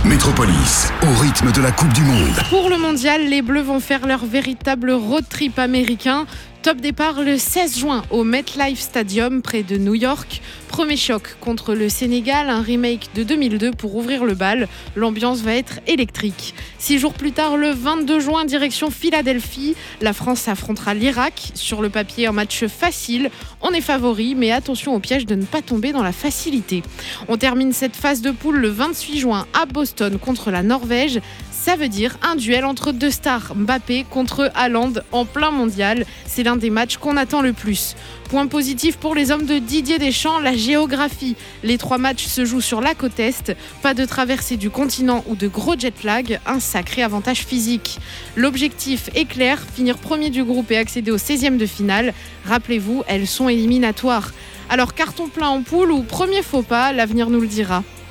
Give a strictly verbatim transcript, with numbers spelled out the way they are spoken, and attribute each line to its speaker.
Speaker 1: Métropolis, au rythme de la Coupe du Monde.
Speaker 2: Pour le mondial, les Bleus vont faire leur véritable road trip américain. Top départ le seize juin au MetLife Stadium près de New York. Premier choc contre le Sénégal, un remake de deux mille deux pour ouvrir le bal. L'ambiance va être électrique. Six jours plus tard, le vingt-deux juin, direction Philadelphie. La France affrontera l'Irak. Sur le papier, un match facile. On est favori, mais attention au piège de ne pas tomber dans la facilité. On termine cette phase de poule le vingt-huit juin à Boston contre la Norvège. Ça veut dire un duel entre deux stars, Mbappé contre Haaland en plein mondial. C'est l'un des matchs qu'on attend le plus. Point positif pour les hommes de Didier Deschamps, la géographie. Les trois matchs se jouent sur la côte Est. Pas de traversée du continent ou de gros jet lag, un sacré avantage physique. L'objectif est clair, finir premier du groupe et accéder au seizième de finale. Rappelez-vous, elles sont éliminatoires. Alors carton plein en poule ou premier faux pas, l'avenir nous le dira.